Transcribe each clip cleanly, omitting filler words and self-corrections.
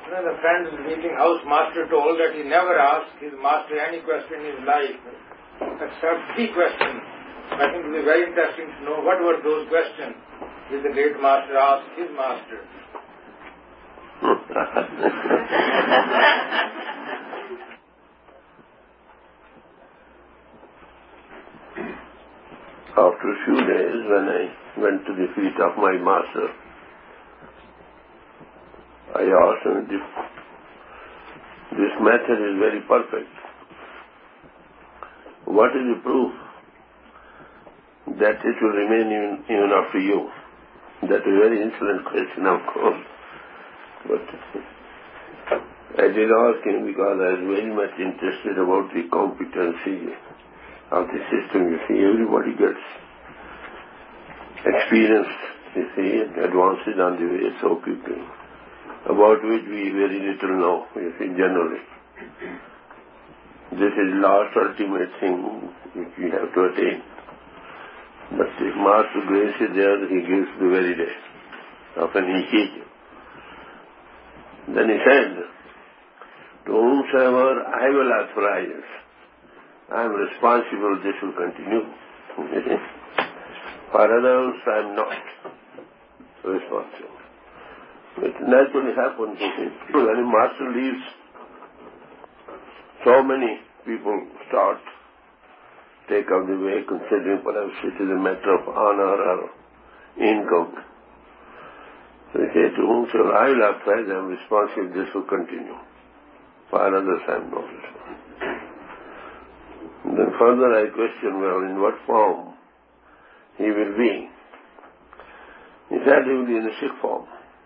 The friend is meeting house master told that he never asked his master any question in his life except 3 questions. I think it will be very interesting to know what were those questions which the great master asked his master. After a few days, when I went to the feet of my master, I asked him, this method is very perfect. What is the proof that it will remain even after you? That is a very insolent question, of course. But I did ask him because I was very much interested about the competency of the system. You see, everybody gets experience, you see, and advances on the way so quickly, about which we very little know, you see, generally. This is the last ultimate thing which we have to attain. But if Master Grace is there, he gives the very day of an initiation. Then he said, to whomsoever I will authorize, I am responsible, this will continue. For others, I am not responsible. It naturally happens. When a master leaves, so many people take up the way, considering perhaps it is a matter of honor or income. So he said, to whomsoever I will authorize, I am responsible, this will continue. For others, I am not responsible. Then further I questioned, well, in what form he will be? He said he will be in a sick form.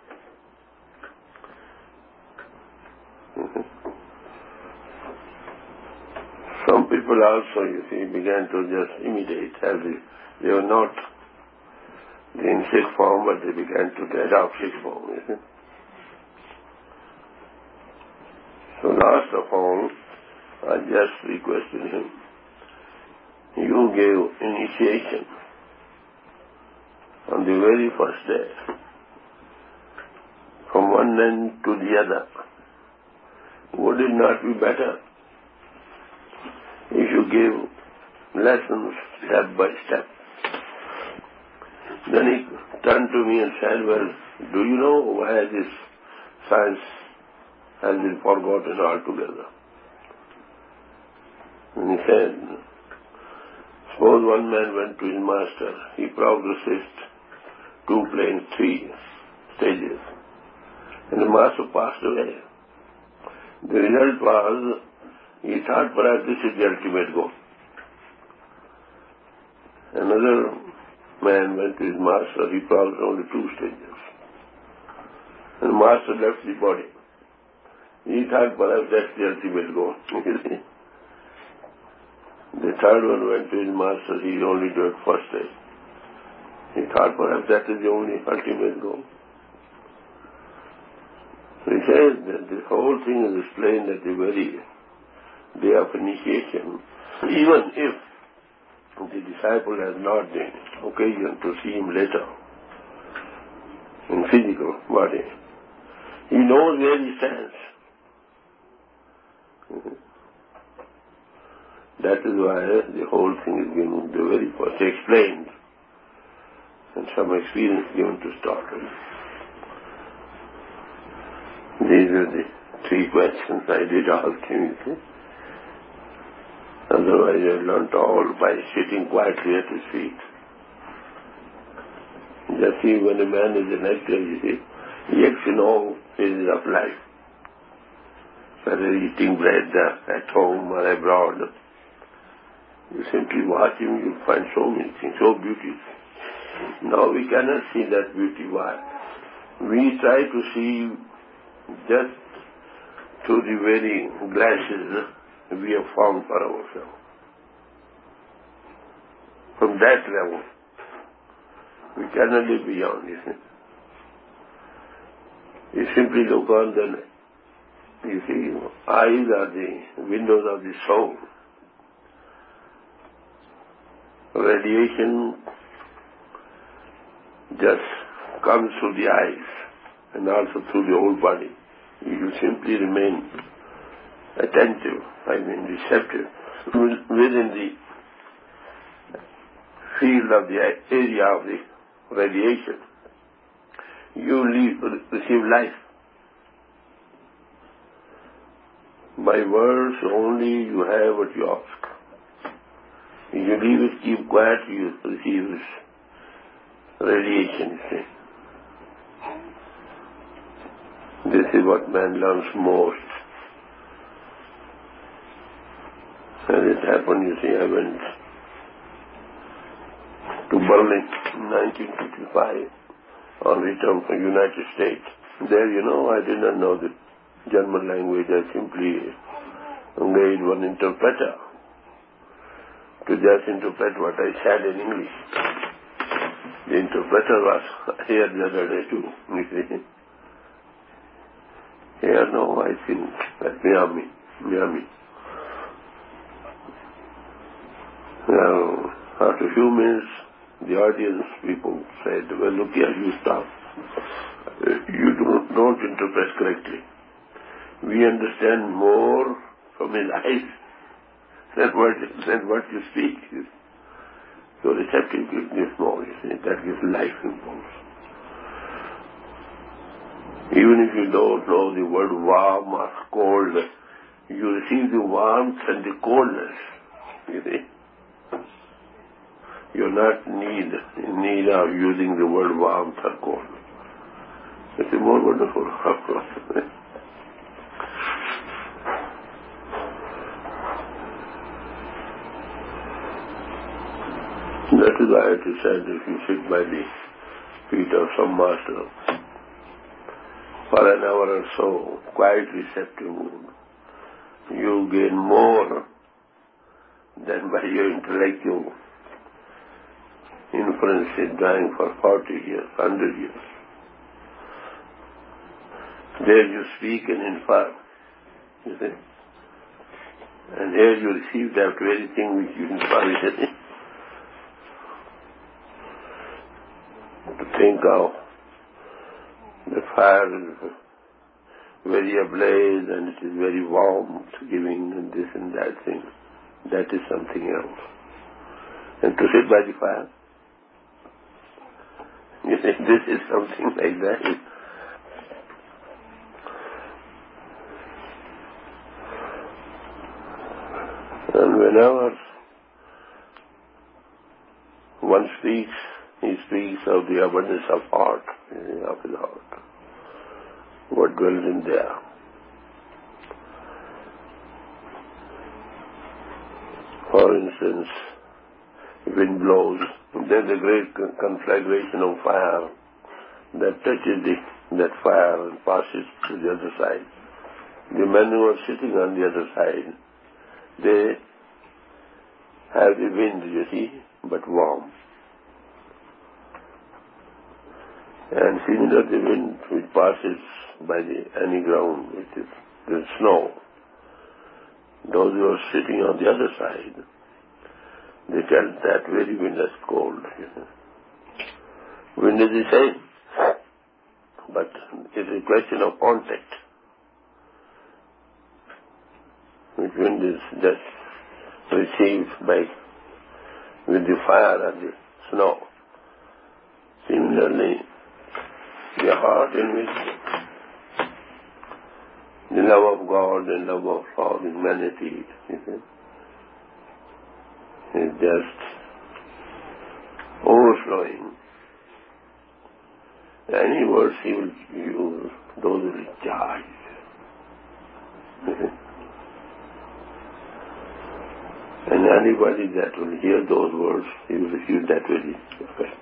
Some people also, you see, began to just imitate as if they were not in sick form, but they began to adopt sick form, you see. So last of all, I just requested him, you gave initiation on the very first day, from one end to the other. Would it not be better if you gave lessons step by step? Then he turned to me and said, well, do you know why this science has been forgotten altogether? And he said, suppose one man went to his master, he progressed 2 planes, 3 stages, and the master passed away. The result was, he thought perhaps this is the ultimate goal. Another man went to his master, he progressed only 2 stages. And the master left the body. He thought perhaps that's the ultimate goal. The third one went to his master, he only did first stage. He thought perhaps that is the only ultimate goal. So he says that this whole thing is explained at the very day of initiation. Even if the disciple has not the occasion to see him later in physical body, he knows where he stands. That is why the whole thing is given the very first explained and some experience given to start with. These are the 3 questions I did ask him, you see. Otherwise I learnt all by sitting quietly at his feet. Just see, when a man is an actor, you see, he acts in all phases of life. Whether eating bread at home or abroad, you simply watch him, you find so many things, so beautiful. Now we cannot see that beauty. Why? We try to see just through the very glasses we have found for ourselves. From that level, we cannot live beyond, you see. You simply look on the, you see, eyes are the windows of the soul. Radiation just comes through the eyes and also through the whole body. You simply remain attentive, receptive, within the field of the area of the radiation. You receive life. By words only you have what you ask. If you leave it, keep quiet, you receive this radiation. This is what man learns most. And it happened, I went to Berlin in 1955 on return from the United States. There, I did not know the German language. I simply engaged one interpreter to just interpret what I said in English. The interpreter was here the other day too. Here, no, I think at Miami. Now, after a few minutes, the audience people said, well, look here, you stop. You don't interpret correctly. We understand more from his eyes than what you speak. So receptive gives more, that gives life impulse. Even if you don't know the word warm or cold, you receive the warmth and the coldness, You're not in need of using the word warmth or cold. It's more wonderful, of course. That is why it is said if you sit by the feet of some master for an hour or so, quite receptive mood, you gain more than by your intellectual inference is dying for 40 years, 100 years. There you speak and infer, you see. And here you receive that very thing which you infer, you see. To think of the fire is very ablaze and it is very warm, giving and this and that thing. That is something else. And to sit by the fire, you think this is something like that. And whenever one speaks, he speaks of the abundance of heart, of his heart, what dwells in there. For instance, wind blows, there's a great conflagration of fire that touches that fire and passes to the other side. The men who are sitting on the other side, they have the wind, you see, but warm. And similar the wind which passes by any ground, which is the snow. Those who are sitting on the other side, they tell that very wind is cold. Wind is the same, but it is a question of contact. Which wind is just received with the fire and the snow. Similarly, the heart in which the love of God and love of all humanity is just overflowing. Any words he will use, those will be charged. And anybody that will hear those words, he will receive that very effect.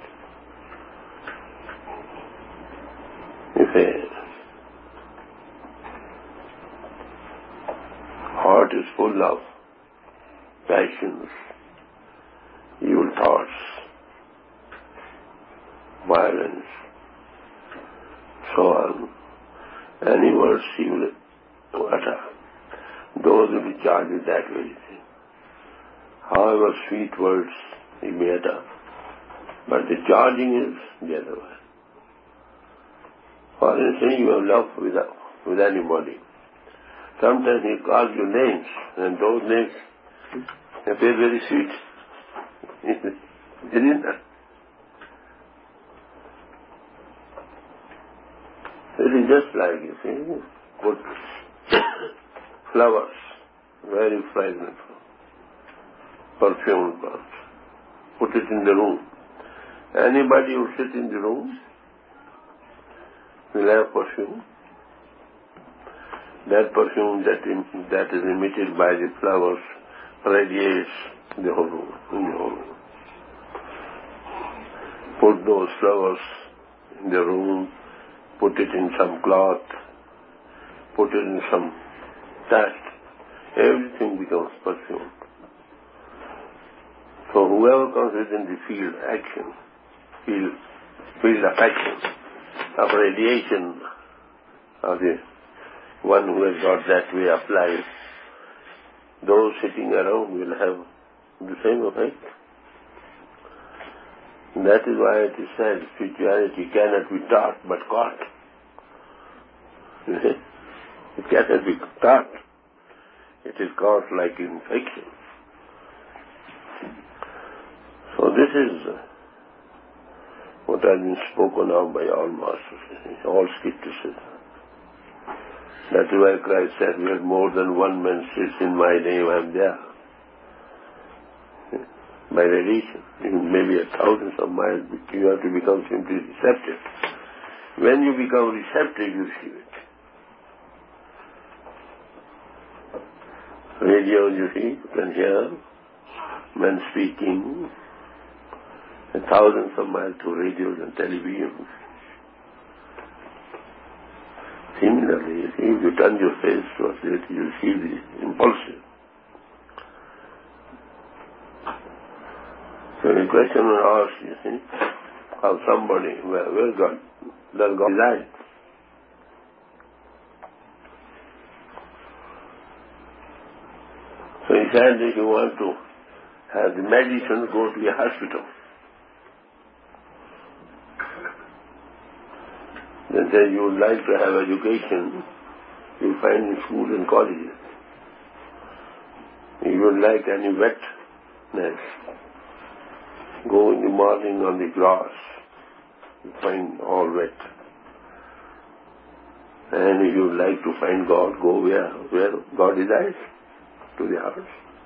If a heart is full of passions, evil thoughts, violence, so on, any words he will utter, those will be charged with that very thing. However sweet words he may utter, but the charging is the other way. For instance, you have love with anybody. Sometimes he calls you names, and those names appear very sweet. Isn't it? It is just like, you see, put flowers, very fragrant, perfumed plants, put it in the room. Anybody who sits in the room will have perfume. That perfume that is emitted by the flowers radiates the whole room. Put those flowers in the room, put it in some cloth, put it in some dust, everything becomes perfumed. So whoever comes within the field of action, of radiation of the one who has got that way of life, those sitting around will have the same effect. That is why it is said spirituality cannot be taught but caught. It cannot be taught. It is caught like infection. So this is what has been spoken of by all masters, all scriptures. That is why Christ said, where more than one man sits in my name, I am there. By radiation, maybe 1,000 of miles, you have to become simply receptive. When you become receptive, you receive it. Radio, you see, you can hear men speaking 1,000 of miles through radios and television. Similarly, you see, if you turn your face towards it, you see the impulsive. So the question was asked, you see, of somebody, where God, does God reside? So he said, if you want to have the medicine, go to a hospital. Then said, you would like to have education, you find in schools and colleges. If you would like any wetness, go in the morning on the grass, you find all wet. And if you would like to find God, go where God resides, to the heart.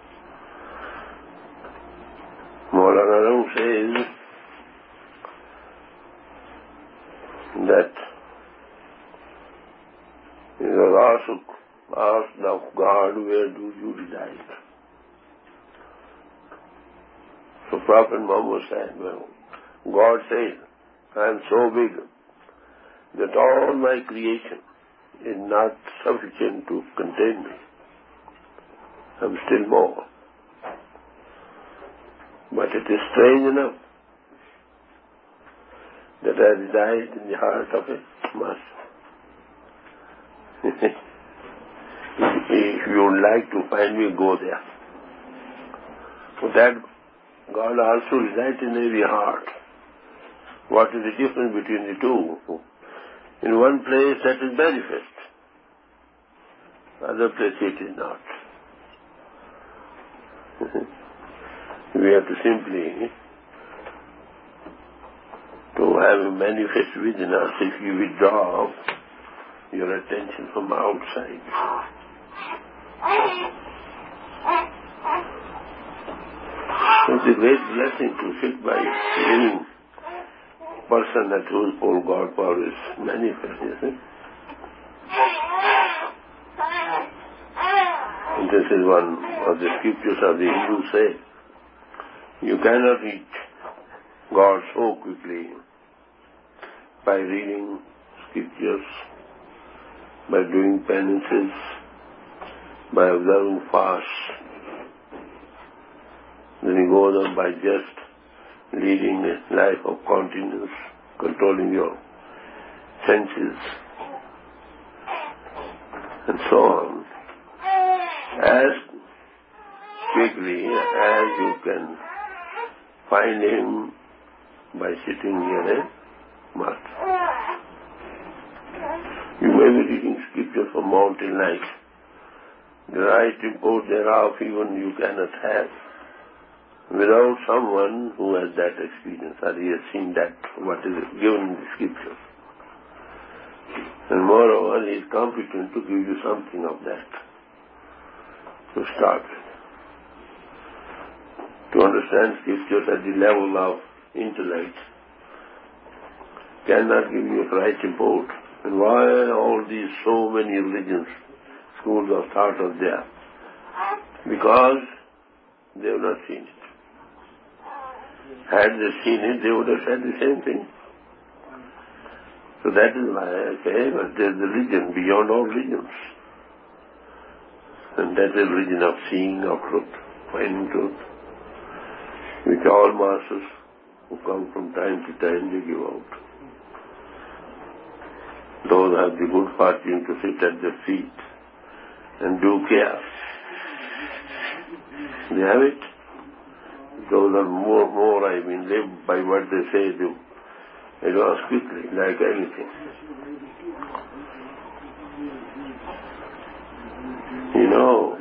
Maulana Ram says that he was asked of God, where do you reside? So Prophet Muhammad said, well, God says, I am so big that all my creation is not sufficient to contain me. I am still more. But it is strange enough that I reside in the heart of a master. If you would like to find me, go there. So that God also resides in every heart. What is the difference between the two? In one place that is manifest, other place it is not. We have to simply to have him manifest within us if you withdraw your attention from outside. It's a great blessing to sit by a living person at whose whole God power is manifest, you see. And this is one of the scriptures of the Hindu say, you cannot reach God so quickly by reading scriptures, by doing penances, by observing fasts. Then he goes on by just leading a life of continence, controlling your senses, and so on. As quickly as you can find him by sitting near a master. You may be reading scripture mountain like. The right import thereof even you cannot have without someone who has that experience or he has seen that what is given in the scriptures. And moreover, he is competent to give you something of that to start with. To understand scriptures at the level of intellect cannot give you a right import. And why all these so many religions, schools of thought are there? Because they have not seen it. Had they seen it, they would have said the same thing. So that is why I say that there is a religion beyond all religions. And that is the religion of seeing of truth, finding truth, which all masters who come from time to time they give out. Those have the good fortune to sit at their feet and do care. They have it. Those are more, live by what they say, do advance quickly, like anything. You know,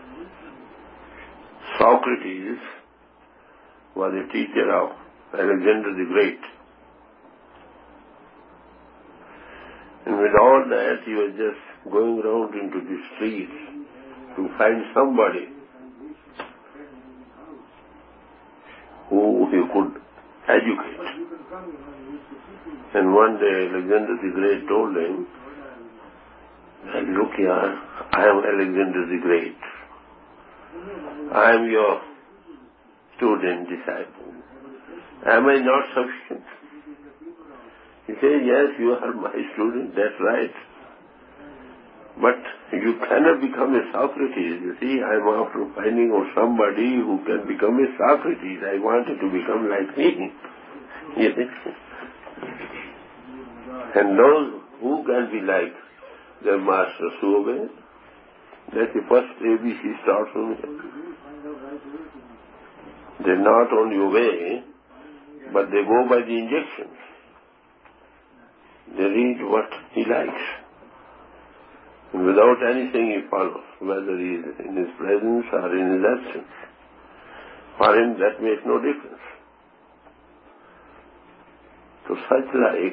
Socrates was a teacher of Alexander the Great. And with all that, he was just going around into the streets to find somebody who he could educate. And one day Alexander the Great told him, look here, I am Alexander the Great. I am your student, disciple. Am I not sufficient? He said, yes, you are my student, that's right. But you cannot become a Socrates. You see, I am after finding out somebody who can become a Socrates. I wanted to become like me. Yes. And those who can be like their masters who obey, that's the first ABC starts from here. They not only obey, but they go by the injections. They read what he likes. And without anything he follows, whether he is in his presence or in his absence. For him that makes no difference. So such like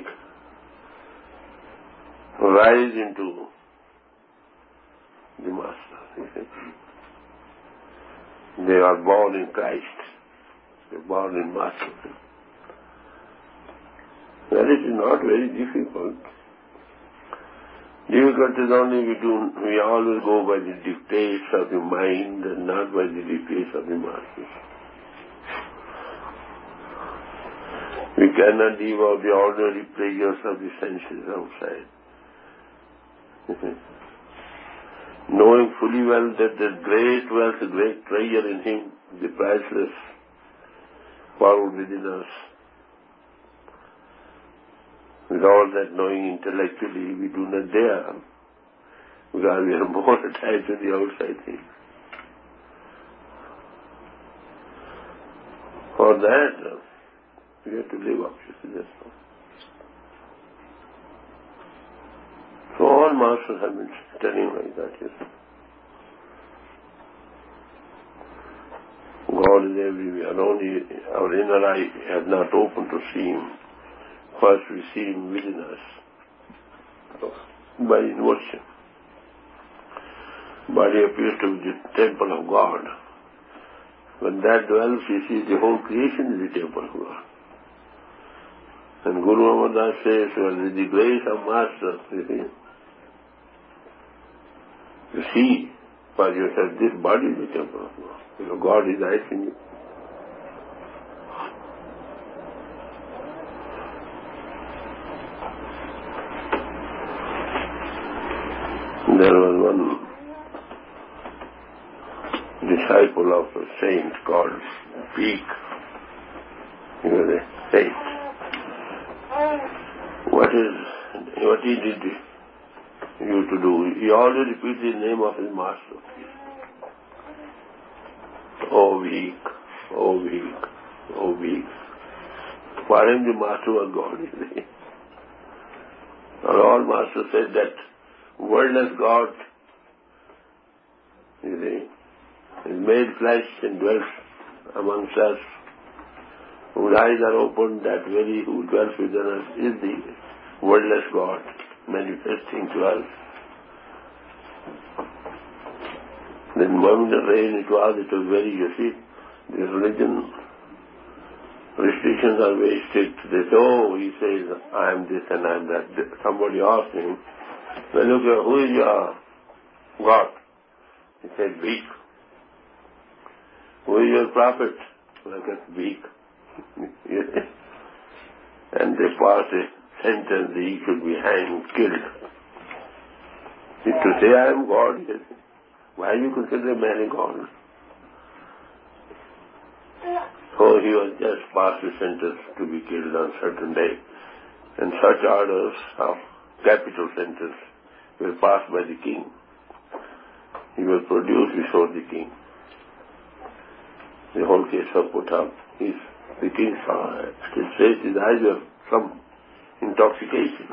rise into the Master. You see. They are born in Christ. They are born in Master. Well, it is not very difficult. Difficult is only we always go by the dictates of the mind and not by the dictates of the Masters. We cannot leave out the ordinary pleasures of the senses outside. Knowing fully well that there's great wealth, a great treasure in him, the priceless, found within us. With all that knowing intellectually, we do not dare, because we are more attached to the outside things. For that, we have to live up to this. So all masters have been telling like that, yes. God is everywhere, only our inner eye has not opened to see him. First we see him within us, by inversion. Body appears to be the temple of God. When that dwells, he sees the whole creation is the temple of God. And Guru Amar Das says, well, with the grace of Master, you see for yourself, this body is the temple of God. God is right in you. There was one disciple of a saint called Peak. He was a saint. What he did you to do? He always repeats the name of his master. Oh weak, oh weak, oh weak. For him the master was God. And all masters said that wordless God, you see, is made flesh and dwells amongst us, whose eyes are opened, that very who dwells within us is the wordless God manifesting to us. Then Mohammedan reign it was very, you see, this religion restrictions are very strict. They say, oh, he says, I am this and I am that. Somebody asked him, well, look, who is your God? He said, weak. Who is your prophet? Like a weak. And they passed a sentence, he should be hanged, killed. To say, I am God, yes. Why you consider a man a God? So he was just passed a sentence to be killed on certain day. And such orders of capital sentence were passed by the king. He was produced before the king. The whole case was put up. The king saw it. His face, his eyes were some intoxication.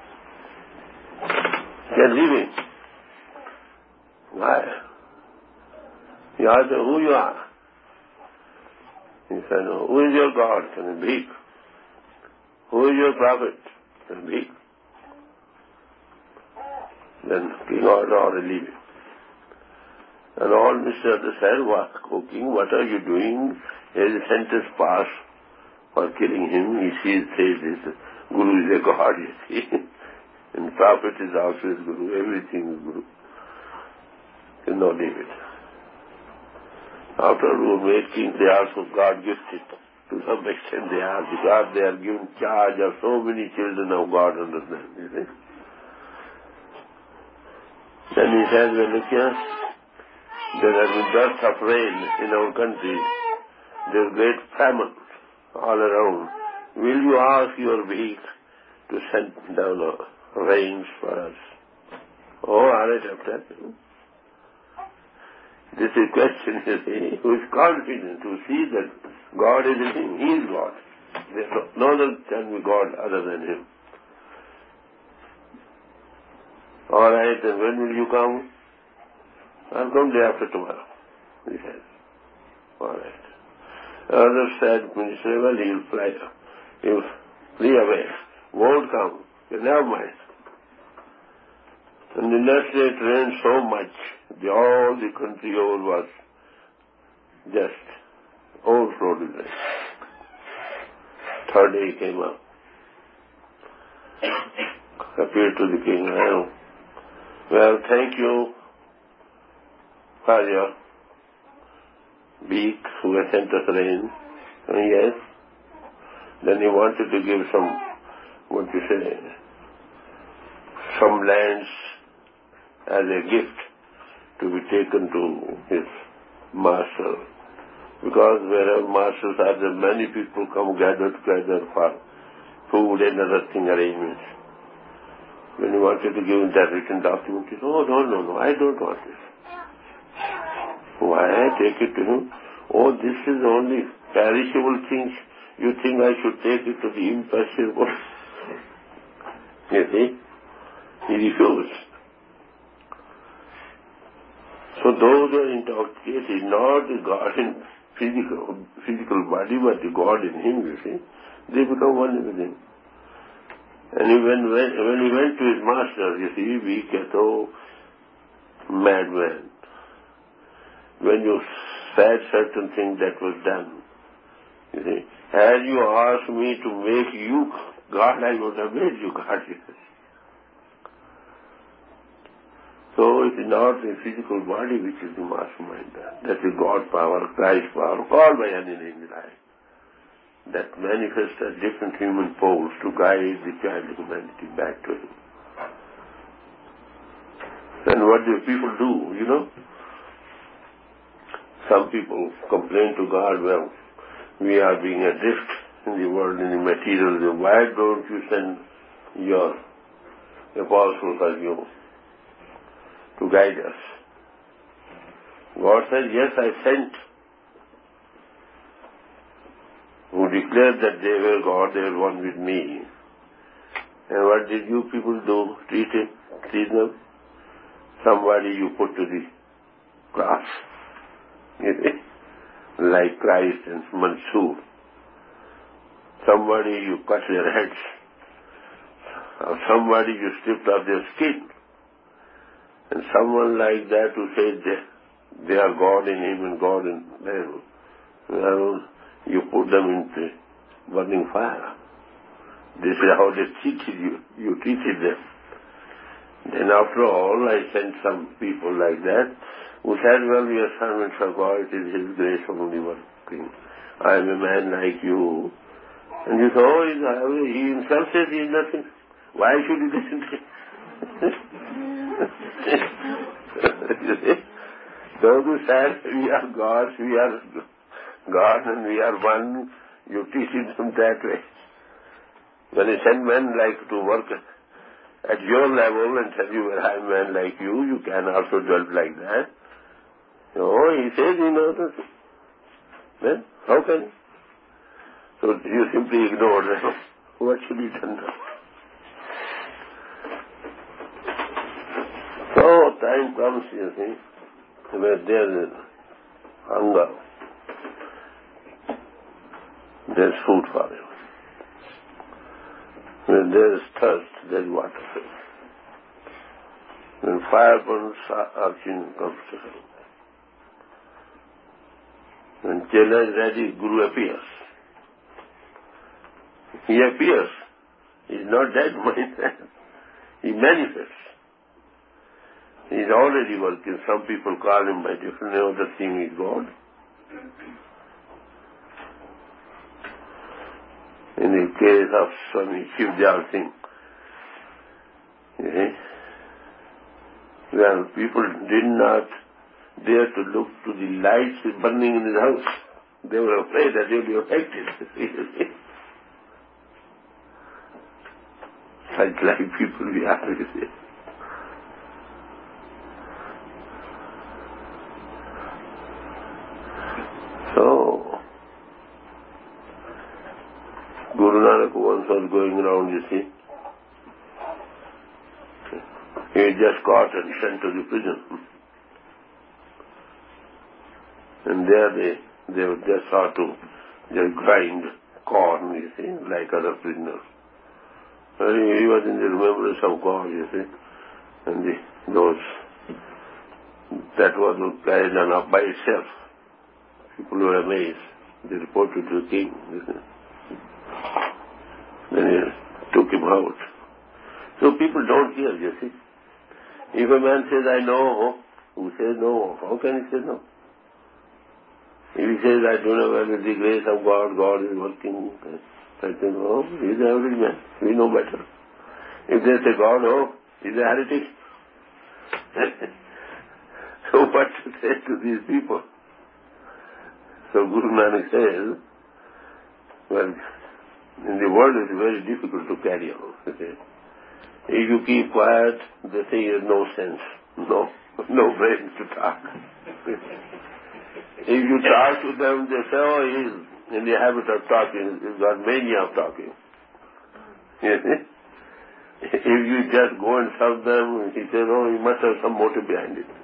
He said, leave him. Why? He asked him, who you are? He said, no. Who is your God? Can he speak? Who is your prophet? Can he speak? Then king ordered, leave him. And all Mr. said, O king, what are you doing? There is a sentence passed for killing him. He says this, Guru is a God, you see. And prophet is also his Guru. Everything is Guru. You know, leave it. After who made king, they also God gifted. To some extent they are, because they are given charge of so many children of God under them, you see. Then he says, well, look here, there has been bursts of rain in our country. There is great famine all around. Will you ask your weak to send down rains for us? Oh, all right, after that. This is a question, you see, who is confident to see that God is in him. He is God. There is no other can be God other than him. All right, and when will you come? I'll come day after tomorrow, he says. All right. Others said, Minister, well, he'll flee away. Won't come. Never mind. And the next day it rained so much, all the country over was just overflowed with rain. Third day he came up. Appeared to the king. Well, thank you for your beak who has sent us rain. And yes. Then he wanted to give some lands as a gift to be taken to his master. Because wherever masters are, there many people come gather together for food and other thing arrangements. When he wanted to give him that written document, he said, oh, no, I don't want this. Why? Take it to him. Oh, this is only perishable things. You think I should take it to the imperishable? You see? He refused. So those who are intoxicated, not the God in physical body, but the God in him, you see, they become one with him. And when he went to his master, you see, we get, oh, madman. When you said certain thing that was done, you see, had you asked me to make you God, I would have made you God. So it is not the physical body which is the mastermind. That is God power, Christ power, called by any name you like. That manifests as different human poles to guide the child of humanity back to him. Then what do people do, you know? Some people complain to God, well, we are being adrift in the world, in the material. Why don't you send your apostles as you to guide us? God said, yes, I sent. Who declared that they were God, they were one with me. And what did you people do? Treat them? somebody you put to the cross, like Christ and Mansoor. Somebody you cut their heads, or somebody you stripped off their skin, and someone like that who said they are God in him and God in them, well, you put them into burning fire. This is how they treated you. You treated them. Then after all, I sent some people like that who said, well, we are servants of God, it is His grace only working. I am a man like you. And you say, oh, he himself says he is nothing. Why should you listen to him? Those who said, we are gods, we are God and we are one, you teach them that way. When you send men like to work at your level and tell you, well, I am a man like you can also judge like that. Oh, he says he knows nothing. Then, how can you? So you simply ignore them. What should be done now? So time comes, you see, where there is hunger, there is food for you. When there is thirst, there is water for you. When fire burns, oxygen comes to you. When Chela is ready, Guru appears. He appears. He is not dead, mind that. He manifests. He is already working. Some people call him by different name. The thing is God. In the case of Swami Shivjal Singh, well, people did not dare to look to the lights burning in his house. They were afraid that they would be affected. Such like people we are, you see. So, Guru Nanak once was going around, you see. He was just caught and sent to the prison. And there they were just saw to just grind corn, you see, like other prisoners. He was in the remembrance of God, you see. And that was carried on up by itself. People were amazed. They reported to the king. Then he took him out. So people don't hear, you see. If a man says, I know, who says no? How can he say no? If he says, I don't know whether with the grace of God, God is working, I think, oh, he's an average man. We know better. If they say God, oh, he's a heretic. So what to say to these people? So Guru Nanak says, well, in the world it is very difficult to carry on. If you keep quiet, they say you have no sense, no brains to talk. If you talk to them, they say, oh, he's in the habit of talking, he's got mania of talking. If you just go and serve them, he says, oh, he must have some motive behind it.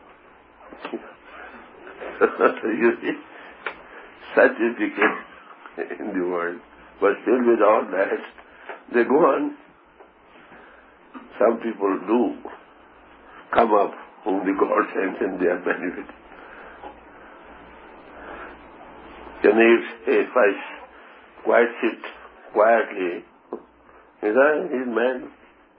You see, such is the case in the world. But still with all that, they go on. Some people do come up whom the God sends and they are benefiting. If I quite sit quietly, he's mad.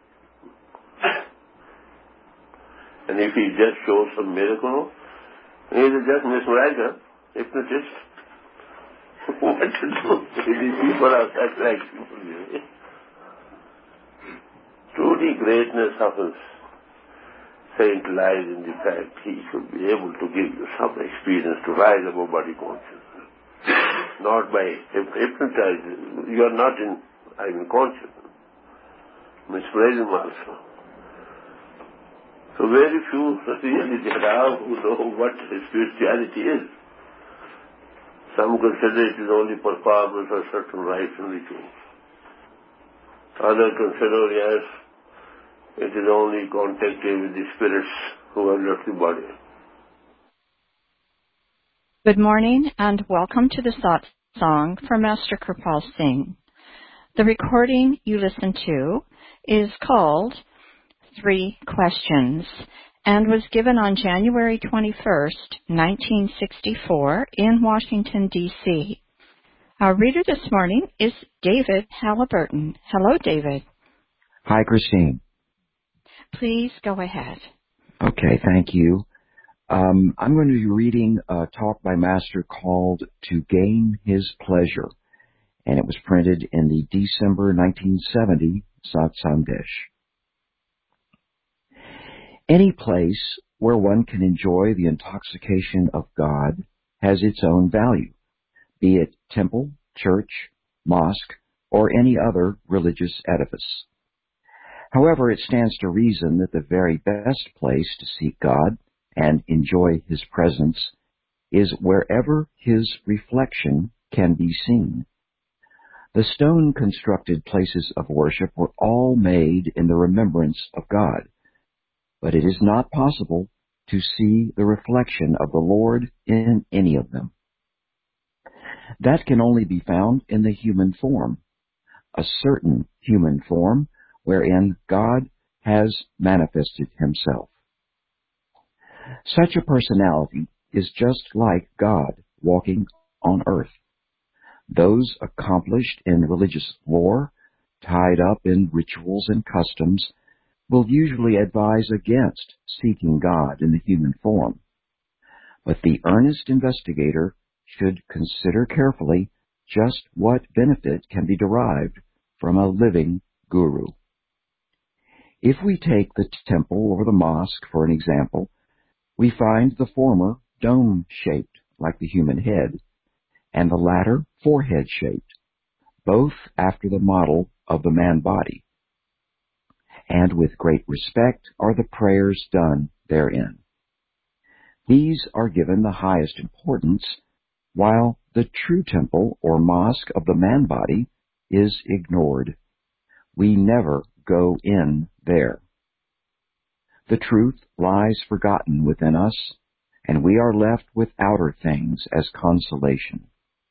And if he just shows some miracle, he is just mesmerizer, hypnotist. What to do? These people are such like people. Truly greatness of a saint lies in the fact he should be able to give you some experience to rise above body consciousness. Not by hypnotizing. You are not in conscious. Mesmerism also. So very few really there are who know what spirituality is. Some consider it is only performance of certain rites and rituals. Others consider, yes, it is only contacting with the spirits wonderful body. Good morning and welcome to the Sat Song from Master Kirpal Singh. The recording you listen to is called 3 Questions and was given on January 21st, 1964 in Washington, D.C. Our reader this morning is David Halliburton. Hello, David. Hi, Christine. Please go ahead. Okay, thank you. I'm going to be reading a talk by Master called To Gain His Pleasure, and it was printed in the December 1970 Sat Sandesh. Any place where one can enjoy the intoxication of God has its own value, be it temple, church, mosque, or any other religious edifice. However, it stands to reason that the very best place to seek God and enjoy His presence is wherever His reflection can be seen. The stone-constructed places of worship were all made in the remembrance of God, but it is not possible to see the reflection of the Lord in any of them. That can only be found in the human form, a certain human form wherein God has manifested Himself. Such a personality is just like God walking on earth. Those accomplished in religious lore, tied up in rituals and customs, will usually advise against seeking God in the human form. But the earnest investigator should consider carefully just what benefit can be derived from a living guru. If we take the temple or the mosque for an example, we find the former dome-shaped, like the human head, and the latter forehead-shaped, both after the model of the man-body. And with great respect are the prayers done therein. These are given the highest importance, while the true temple or mosque of the man-body is ignored. We never go in there. The truth lies forgotten within us, and we are left with outer things as consolation.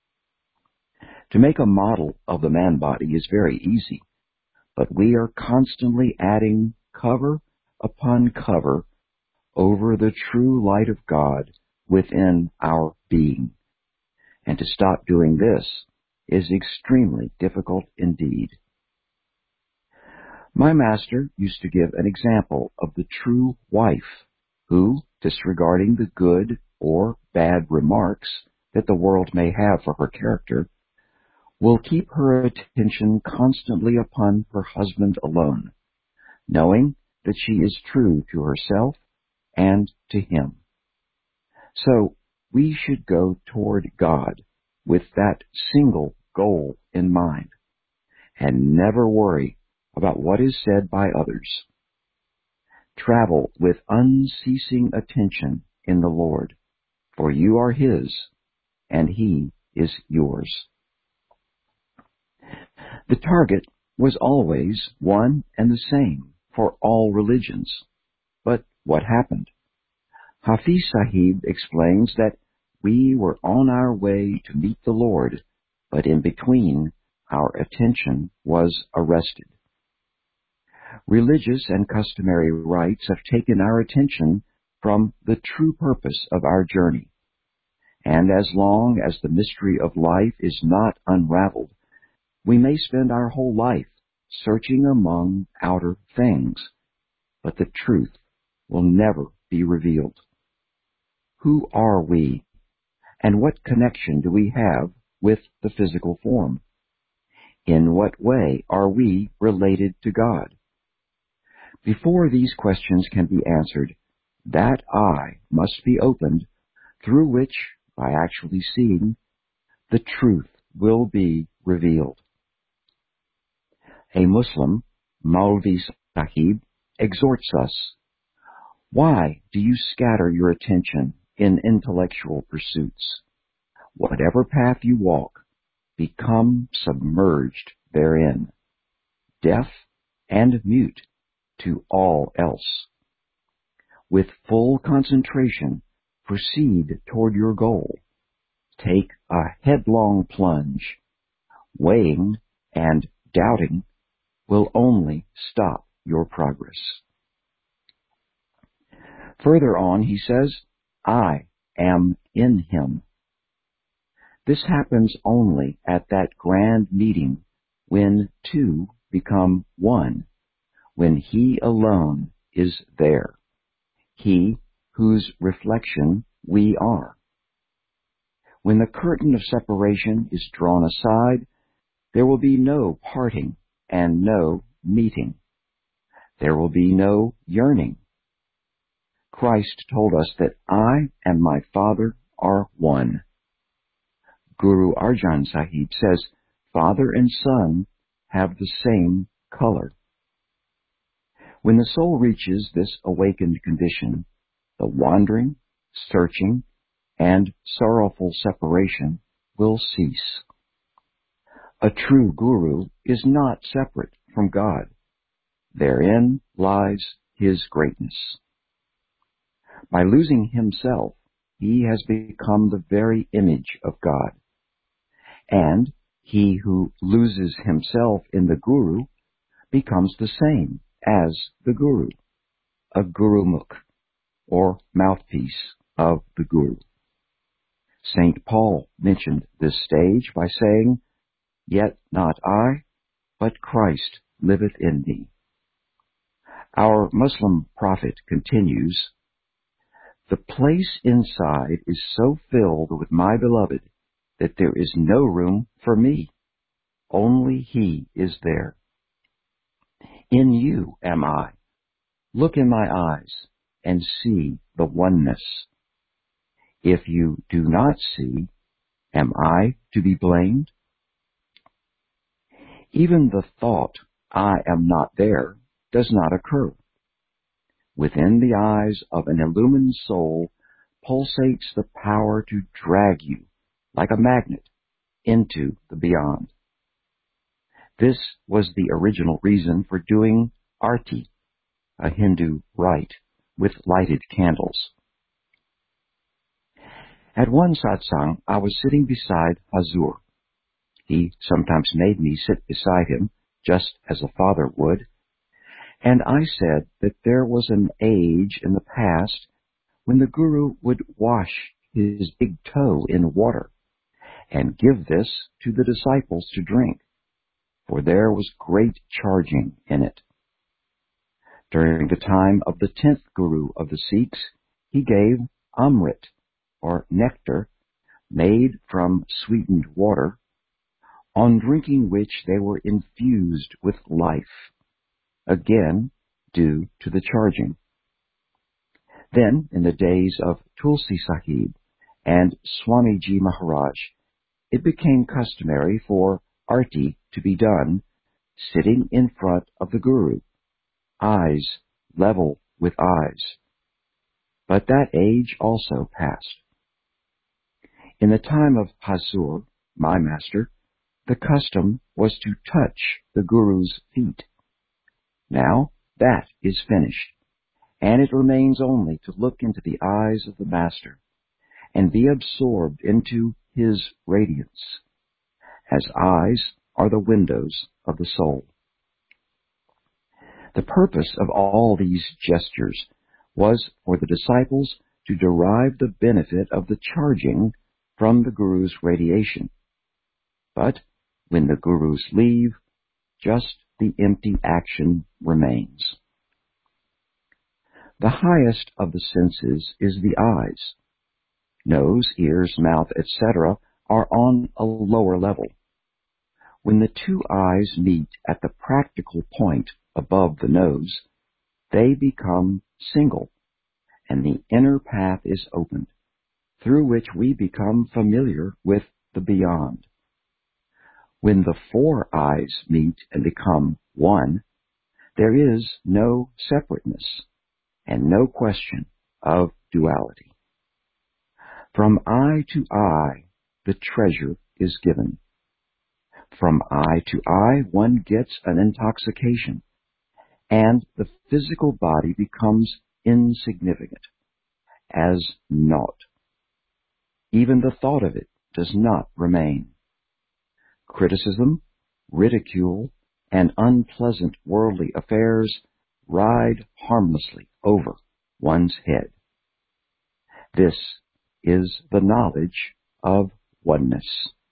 To make a model of the man-body is very easy, but we are constantly adding cover upon cover over the true light of God within our being. And to stop doing this is extremely difficult indeed. My master used to give an example of the true wife who, disregarding the good or bad remarks that the world may have for her character, will keep her attention constantly upon her husband alone, knowing that she is true to herself and to him. So we should go toward God with that single goal in mind, and never worry about what is said by others. Travel with unceasing attention in the Lord, for you are His, and He is yours. The target was always one and the same for all religions. But what happened? Hafiz Sahib explains that we were on our way to meet the Lord, but in between, our attention was arrested. Religious and customary rites have taken our attention from the true purpose of our journey. And as long as the mystery of life is not unraveled, we may spend our whole life searching among outer things, but the truth will never be revealed. Who are we, and what connection do we have with the physical form? In what way are we related to God? Before these questions can be answered, that eye must be opened through which, by actually seeing, the truth will be revealed. A Muslim, Maulvi Sahib, exhorts us, why do you scatter your attention in intellectual pursuits? Whatever path you walk, become submerged therein, deaf and mute to all else. with full concentration, proceed toward your goal. Take a headlong plunge. Weighing and doubting will only stop your progress. Further on, he says, I am in him. This happens only at that grand meeting when two become one, when he alone is there, he whose reflection we are. When the curtain of separation is drawn aside, there will be no parting and no meeting. There will be no yearning. Christ told us that I and my Father are one. Guru Arjan Sahib says, Father and Son have the same color. When the soul reaches this awakened condition, the wandering, searching, and sorrowful separation will cease. A true guru is not separate from God. Therein lies his greatness. By losing himself, he has become the very image of God. And he who loses himself in the guru becomes the same as the guru, a gurumukh, or mouthpiece of the guru. St. Paul mentioned this stage by saying, Yet not I, but Christ liveth in me. Our Muslim prophet continues, The place inside is so filled with my beloved that there is no room for me. Only he is there. In you am I. Look in my eyes and see the oneness. If you do not see, am I to be blamed? Even the thought, I am not there, does not occur. Within the eyes of an illumined soul pulsates the power to drag you, like a magnet, into the beyond. This was the original reason for doing arti, a Hindu rite, with lighted candles. At one satsang, I was sitting beside Hazur. He sometimes made me sit beside him, just as a father would, and I said that there was an age in the past when the Guru would wash his big toe in water and give this to the disciples to drink, for there was great charging in it. During the time of the 10th Guru of the Sikhs, he gave Amrit, or nectar, made from sweetened water, on drinking which they were infused with life, again due to the charging. Then, in the days of Tulsi Sahib and Swamiji Maharaj, it became customary for arti to be done sitting in front of the Guru, eyes level with eyes. But that age also passed. In the time of Hazur, my master, the custom was to touch the Guru's feet. Now that is finished, and it remains only to look into the eyes of the Master and be absorbed into his radiance, as eyes are the windows of the soul. The purpose of all these gestures was for the disciples to derive the benefit of the charging from the Guru's radiation. But when the Gurus leave, just the empty action remains. The highest of the senses is the eyes. Nose, ears, mouth, etc. are on a lower level. When the two eyes meet at the practical point above the nose, they become single, and the inner path is opened, through which we become familiar with the beyond. When the four eyes meet and become one, there is no separateness and no question of duality. From eye to eye, the treasure is given. From eye to eye, one gets an intoxication, and the physical body becomes insignificant, as naught. Even the thought of it does not remain. Criticism, ridicule, and unpleasant worldly affairs ride harmlessly over one's head. This is the knowledge of oneness.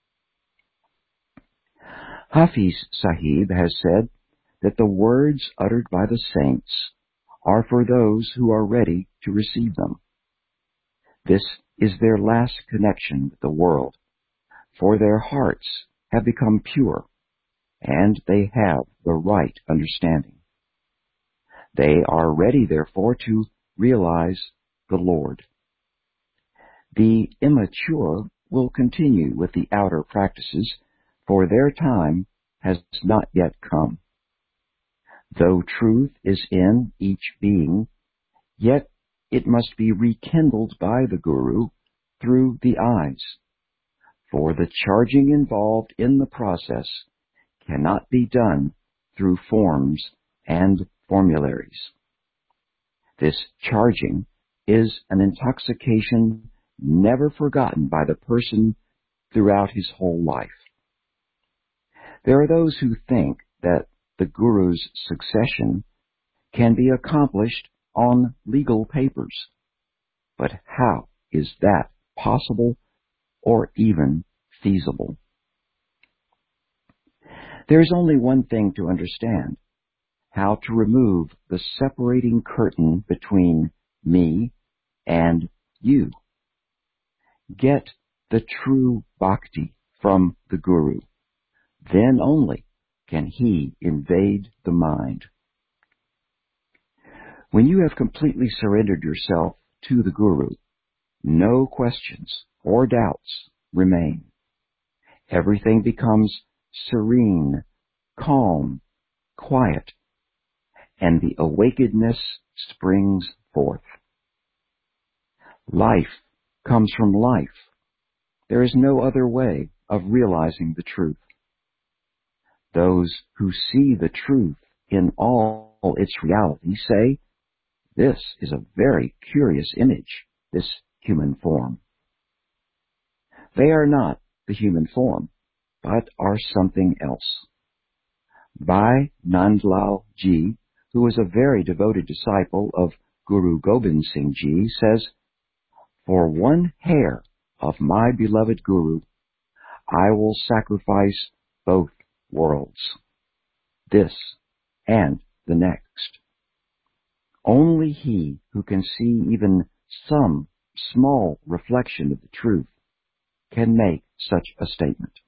Hafiz Sahib has said that the words uttered by the saints are for those who are ready to receive them. This is their last connection with the world, for their hearts have become pure, and they have the right understanding. They are ready, therefore, to realize the Lord. The immature will continue with the outer practices, for their time has not yet come. Though truth is in each being, yet it must be rekindled by the Guru through the eyes, for the charging involved in the process cannot be done through forms and formularies. This charging is an intoxication never forgotten by the person throughout his whole life. There are those who think that the Guru's succession can be accomplished on legal papers. But how is that possible or even feasible? There is only one thing to understand: how to remove the separating curtain between me and you. Get the true bhakti from the Guru. Then only can he invade the mind. When you have completely surrendered yourself to the Guru, no questions or doubts remain. Everything becomes serene, calm, quiet, and the awakenedness springs forth. Life comes from life. There is no other way of realizing the truth. Those who see the truth in all its reality say, "This is a very curious image, this human form." They are not the human form, but are something else. Bhai Nandlal Ji, who was a very devoted disciple of Guru Gobind Singh Ji, says, "For one hair of my beloved Guru, I will sacrifice both worlds, this and the next." Only he who can see even some small reflection of the truth can make such a statement.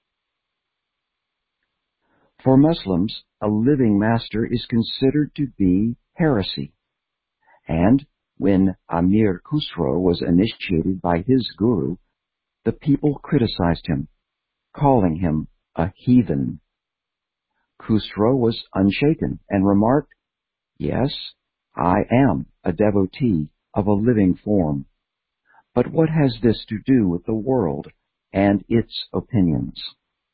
For Muslims, a living master is considered to be heresy. And when Amir Khusro was initiated by his guru, the people criticized him, calling him a heathen. Khusro was unshaken and remarked, "Yes, I am a devotee of a living form. But what has this to do with the world and its opinions?"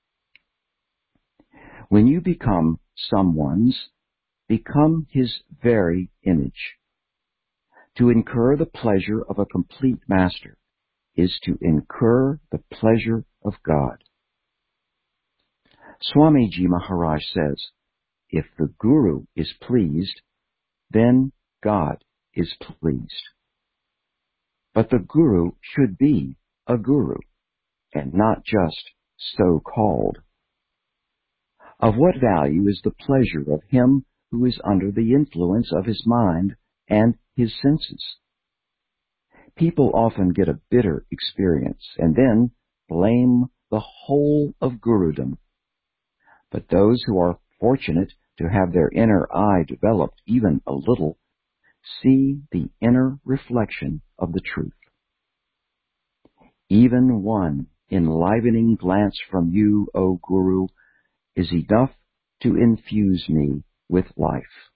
When you become someone's, become his very image. To incur the pleasure of a complete master is to incur the pleasure of God. Swamiji Maharaj says, "If the Guru is pleased, then God is pleased." But the Guru should be a Guru, and not just so-called. Of what value is the pleasure of him who is under the influence of his mind and his senses? People often get a bitter experience and then blame the whole of Gurudom. But those who are fortunate to have their inner eye developed even a little see the inner reflection of the truth. Even one enlivening glance from you, O Guru, is enough to infuse me with life.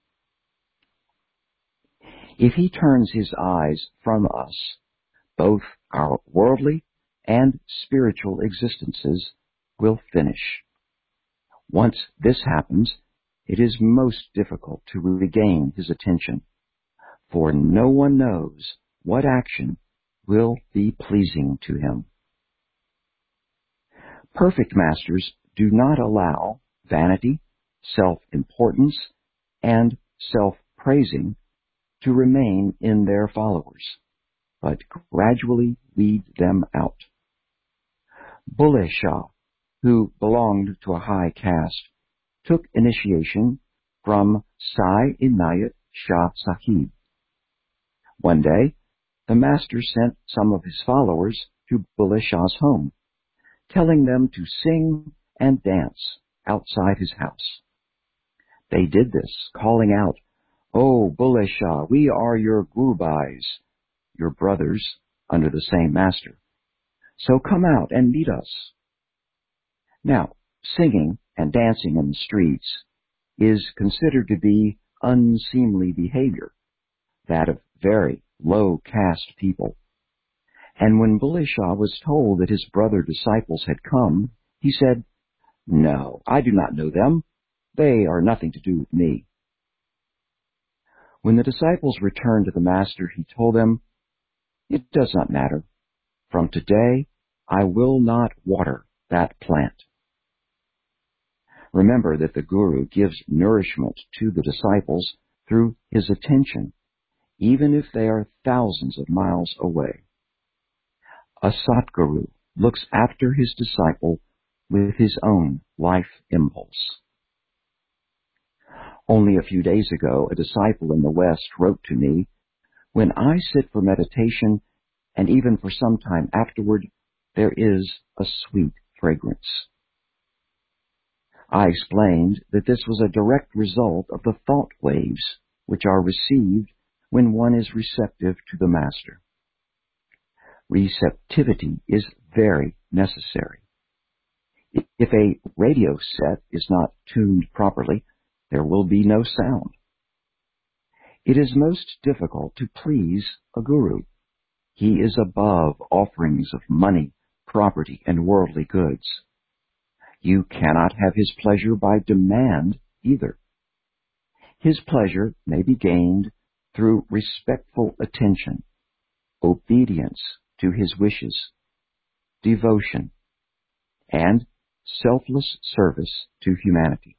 If he turns his eyes from us, both our worldly and spiritual existences will finish. Once this happens, it is most difficult to regain his attention, for no one knows what action will be pleasing to him. Perfect masters do not allow vanity, self-importance, and self-praising to remain in their followers, but gradually weed them out. Bulleh Shah, who belonged to a high caste, took initiation from Sai Inayat Shah Sahib. One day, the master sent some of his followers to Bulleh Shah's home, telling them to sing and dance outside his house. They did this, calling out, "O Bulleh Shah, we are your Gurubais, your brothers under the same master. So come out and meet us." Now, singing and dancing in the streets is considered to be unseemly behavior, that of very low caste people. And when Bulleh Shah was told that his brother disciples had come, he said, "No, I do not know them. They are nothing to do with me." When the disciples returned to the master, he told them, "It does not matter. From today, I will not water that plant." Remember that the Guru gives nourishment to the disciples through his attention, even if they are thousands of miles away. A Satguru looks after his disciple with his own life impulse. Only a few days ago, a disciple in the West wrote to me, "When I sit for meditation, and even for some time afterward, there is a sweet fragrance." I explained that this was a direct result of the thought waves which are received when one is receptive to the Master. Receptivity is very necessary. If a radio set is not tuned properly, there will be no sound. It is most difficult to please a guru. He is above offerings of money, property, and worldly goods. You cannot have his pleasure by demand either. His pleasure may be gained through respectful attention, obedience to his wishes, devotion, and selfless service to humanity.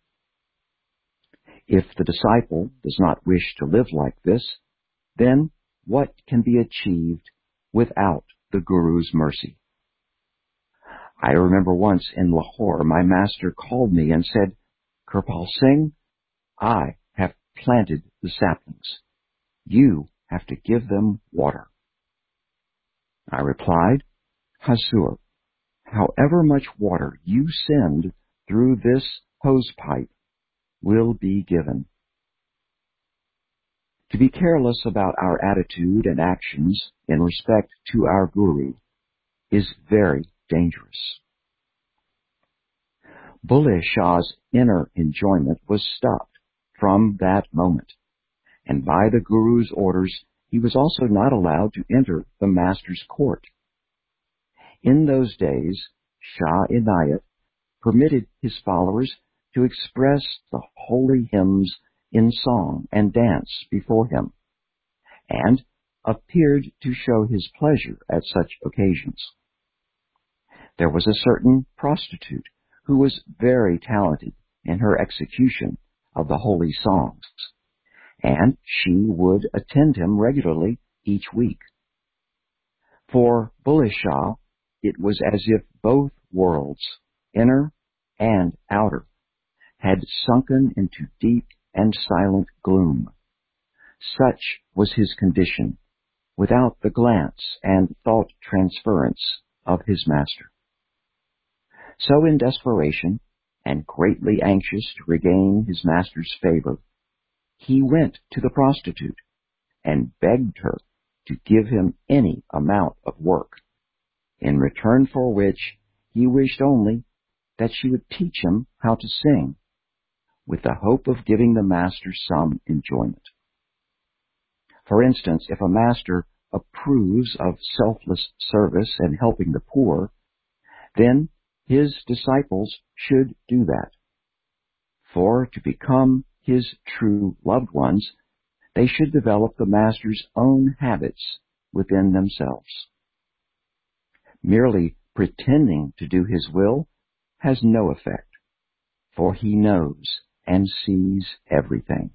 If the disciple does not wish to live like this, then what can be achieved without the Guru's mercy? I remember once in Lahore, my master called me and said, "Kirpal Singh, I have planted the saplings. You have to give them water." I replied, "Hazur, however much water you send through this hose pipe will be given." To be careless about our attitude and actions in respect to our Guru is very dangerous. Bulleh Shah's inner enjoyment was stopped from that moment, and by the Guru's orders, he was also not allowed to enter the Master's court. In those days, Shah Inayat permitted his followers to express the holy hymns in song and dance before him, and appeared to show his pleasure at such occasions. There was a certain prostitute who was very talented in her execution of the holy songs, and she would attend him regularly each week. For Bulleh Shah, it was as if both worlds, inner and outer, had sunken into deep and silent gloom. Such was his condition, without the glance and thought transference of his master. So in desperation, and greatly anxious to regain his master's favor, he went to the prostitute and begged her to give him any amount of work, in return for which he wished only that she would teach him how to sing, with the hope of giving the master some enjoyment. For instance, if a master approves of selfless service and helping the poor, then his disciples should do that. For to become his true loved ones, they should develop the Master's own habits within themselves. Merely pretending to do his will has no effect, for he knows and sees everything.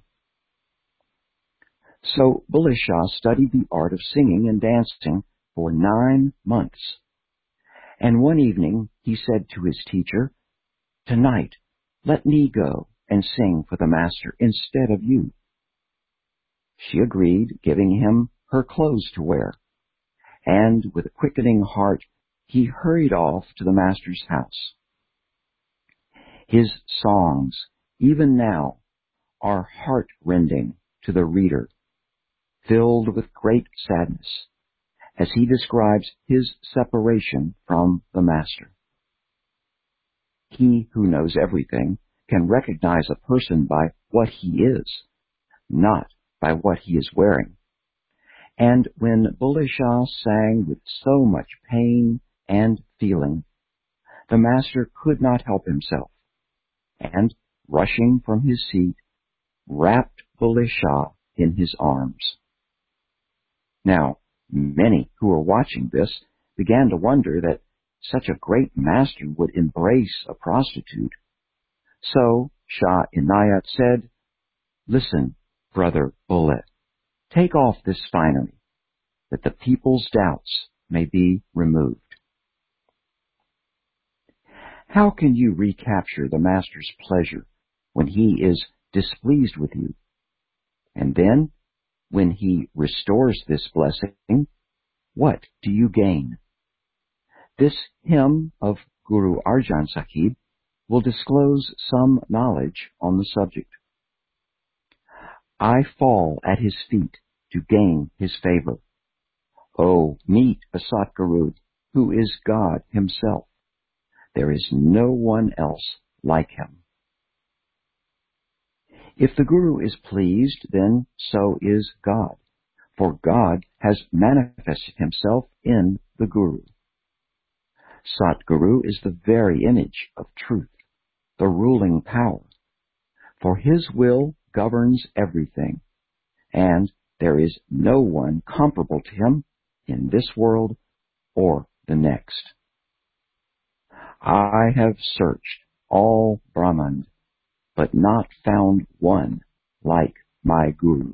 So Bulleh Shah studied the art of singing and dancing for 9 months. And one evening he said to his teacher, "Tonight, let me go and sing for the Master instead of you." She agreed, giving him her clothes to wear. And with a quickening heart, he hurried off to the Master's house. His songs, even now, are heart-rending to the reader, filled with great sadness, as he describes his separation from the Master. He who knows everything can recognize a person by what he is, not by what he is wearing. And when Bulleh Shah sang with so much pain and feeling, the Master could not help himself, and, rushing from his seat, wrapped Bulleh Shah in his arms. Now, many who were watching this began to wonder that such a great master would embrace a prostitute. So Shah Inayat said, "Listen, brother Bulleh, take off this finery, that the people's doubts may be removed." How can you recapture the Master's pleasure when he is displeased with you? And then, when he restores this blessing, what do you gain? This hymn of Guru Arjan Sahib will disclose some knowledge on the subject. I fall at his feet to gain his favor. Oh, meet a Satguru who is God himself. There is no one else like him. If the Guru is pleased, then so is God, for God has manifested himself in the Guru. Satguru is the very image of truth, the ruling power, for his will governs everything, and there is no one comparable to him in this world or the next. I have searched all Brahmand, but not found one like my Guru.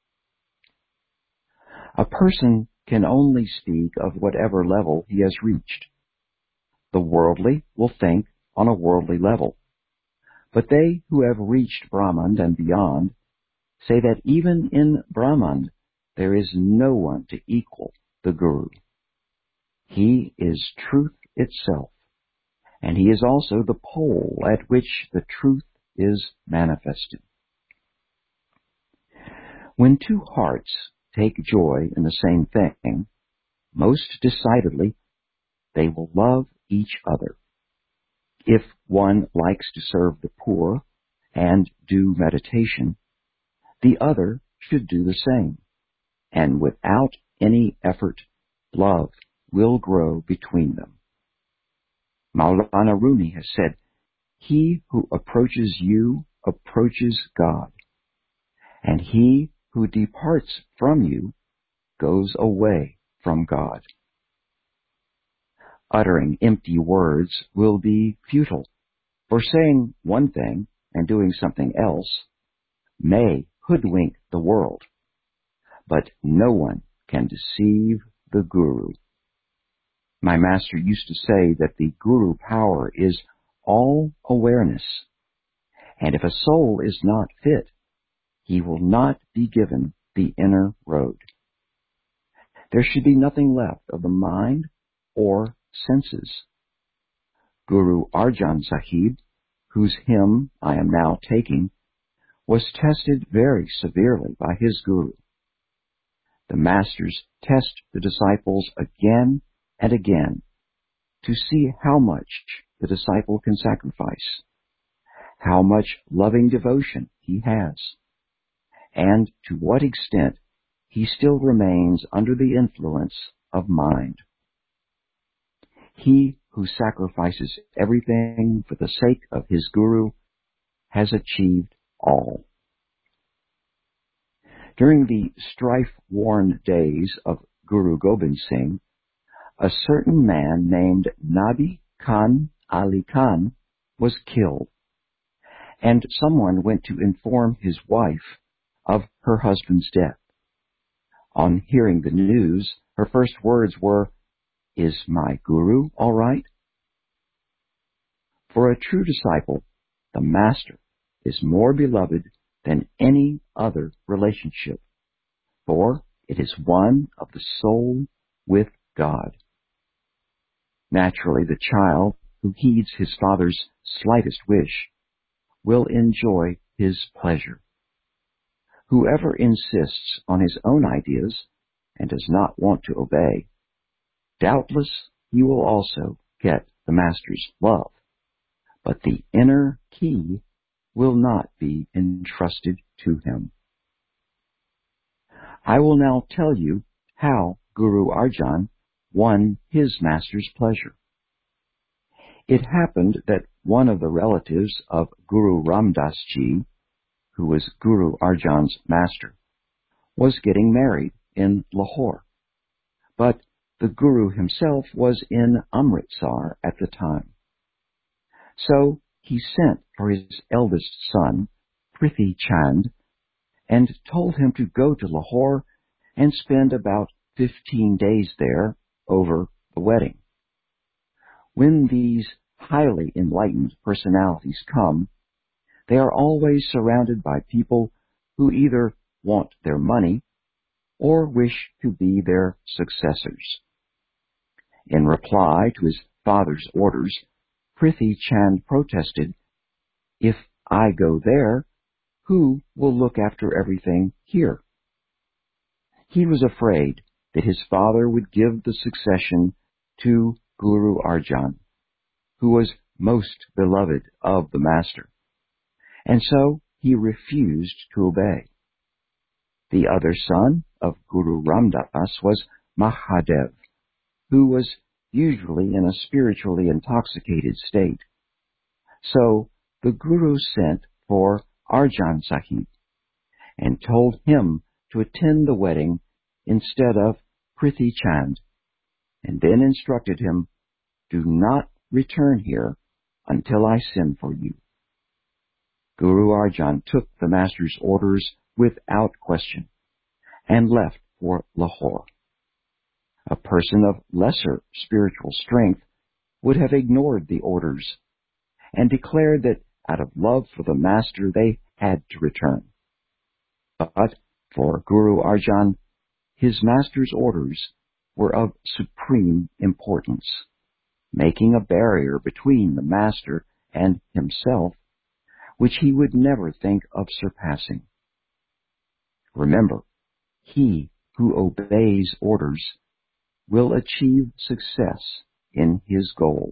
A person can only speak of whatever level he has reached. The worldly will think on a worldly level, but they who have reached Brahmand and beyond say that even in Brahmand there is no one to equal the Guru. He is truth itself, and he is also the pole at which the truth is manifested. When two hearts take joy in the same thing, most decidedly they will love each other. If one likes to serve the poor and do meditation, the other should do the same, and without any effort, love will grow between them. Maulana Rumi has said, "He who approaches you approaches God, and he who departs from you goes away from God." Uttering empty words will be futile, for saying one thing and doing something else may hoodwink the world, but no one can deceive the Guru. My master used to say that the Guru power is all awareness, and if a soul is not fit, he will not be given the inner road. There should be nothing left of the mind or senses. Guru Arjan Sahib, whose hymn I am now taking, was tested very severely by his Guru. The masters test the disciples again and again to see how much the disciple can sacrifice, how much loving devotion he has, and to what extent he still remains under the influence of mind. He who sacrifices everything for the sake of his Guru has achieved all. During the strife-worn days of Guru Gobind Singh, a certain man named Nabi Khan Ali Khan was killed, and someone went to inform his wife of her husband's death. On hearing the news, her first words were, "Is my Guru all right?" For a true disciple, the Master is more beloved than any other relationship, for it is one of the soul with God. Naturally, the child who heeds his father's slightest wish will enjoy his pleasure. Whoever insists on his own ideas and does not want to obey, doubtless he will also get the Master's love, but the inner key will not be entrusted to him. I will now tell you how Guru Arjan won his Master's pleasure. It happened that one of the relatives of Guru Ram Das Ji, who was Guru Arjan's master, was getting married in Lahore, but the Guru himself was in Amritsar at the time. So he sent for his eldest son, Prithi Chand, and told him to go to Lahore and spend about 15 days there over the wedding. When these highly enlightened personalities come, they are always surrounded by people who either want their money or wish to be their successors. In reply to his father's orders, Prithi Chand protested, "If I go there, who will look after everything here?" He was afraid that his father would give the succession to Guru Arjan, who was most beloved of the Master, and so he refused to obey. The other son of Guru Ramdas was Mahadev, who was usually in a spiritually intoxicated state. So the Guru sent for Arjan Sahib and told him to attend the wedding instead of Prithi Chand, and then instructed him, "Do not return here until I send for you." Guru Arjan took the Master's orders without question and left for Lahore. A person of lesser spiritual strength would have ignored the orders and declared that out of love for the Master they had to return. But for Guru Arjan, his Master's orders were of supreme importance, making a barrier between the Master and himself, which he would never think of surpassing. Remember, he who obeys orders will achieve success in his goal.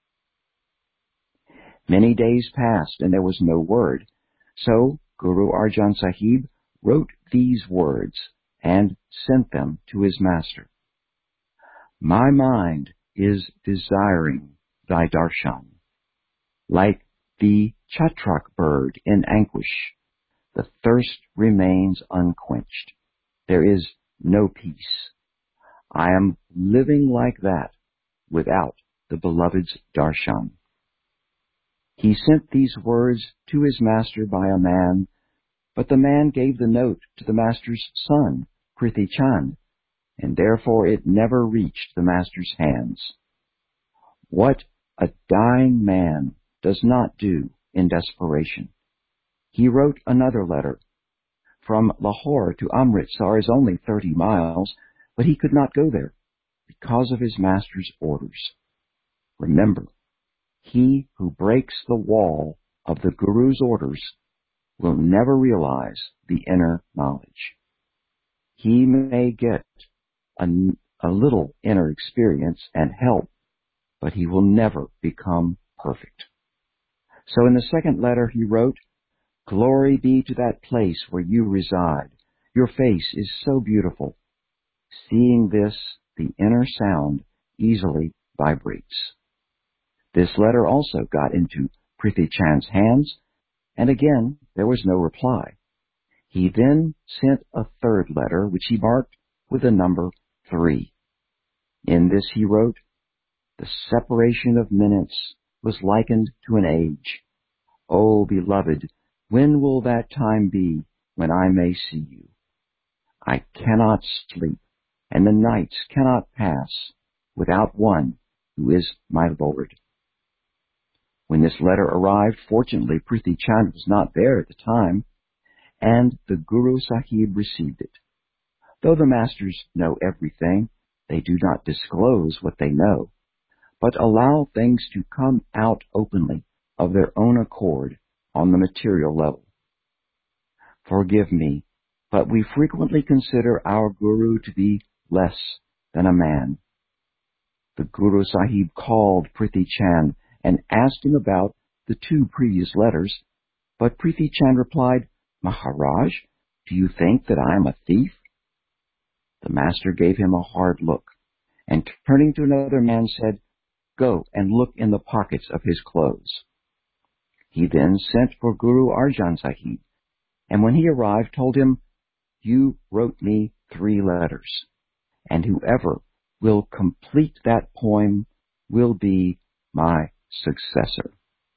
Many days passed and there was no word, so Guru Arjan Sahib wrote these words and sent them to his Master. "My mind is desiring thy darshan. Like the chatrak bird in anguish, the thirst remains unquenched. There is no peace. I am living like that without the beloved's darshan." He sent these words to his Master by a man, but the man gave the note to the Master's son, Prithi Chand, and therefore it never reached the Master's hands. What a dying man does not do in desperation. He wrote another letter. From Lahore to Amritsar is only 30 miles, but he could not go there because of his Master's orders. Remember, he who breaks the wall of the Guru's orders will never realize the inner knowledge. He may get a little inner experience and help, but he will never become perfect. So in the second letter he wrote, "Glory be to that place where you reside. Your face is so beautiful." Seeing this, the inner sound easily vibrates. This letter also got into Prithi Chand's hands, and again there was no reply. He then sent a third letter, which he marked with the number 3. In this he wrote, "The separation of minutes was likened to an age. O beloved, when will that time be when I may see you? I cannot sleep, and the nights cannot pass without one who is my Lord." When this letter arrived, fortunately Prithi Chand was not there at the time, and the Guru Sahib received it. Though the masters know everything, they do not disclose what they know, but allow things to come out openly of their own accord on the material level. Forgive me, but we frequently consider our Guru to be less than a man. The Guru Sahib called Prithi Chand and asked him about the 2 previous letters, but Prithi Chand replied, "Maharaj, do you think that I am a thief?" The master gave him a hard look, and turning to another man said, "Go and look in the pockets of his clothes." He then sent for Guru Arjan Sahib, and when he arrived told him, "You wrote me 3 letters, and whoever will complete that poem will be my successor."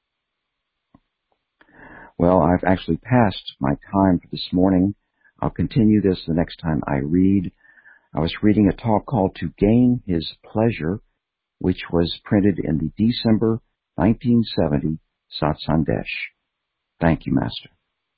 Well, I've actually passed my time for this morning. I'll continue this the next time I read. I was reading a talk called "To Gain His Pleasure," which was printed in the December 1970 Satsandesh. Thank you, Master.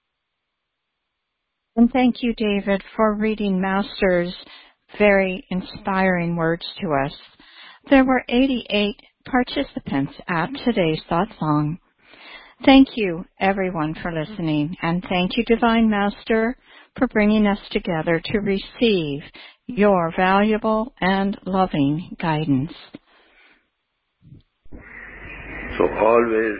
And thank you, David, for reading Master's very inspiring words to us. There were 88 participants at today's satsang. Thank you, everyone, for listening, and thank you, Divine Master, for bringing us together to receive your valuable and loving guidance. So always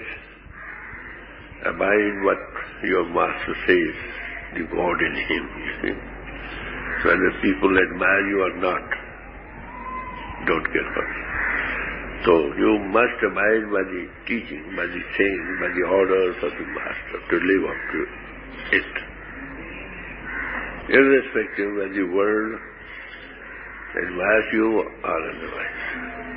abide what your Master says, the God in him, you see. So whether people admire you or not, don't get hurt. So you must abide by the teaching, by the saying, by the orders of the Master to live up to it. Irrespective whether the world admires you or otherwise.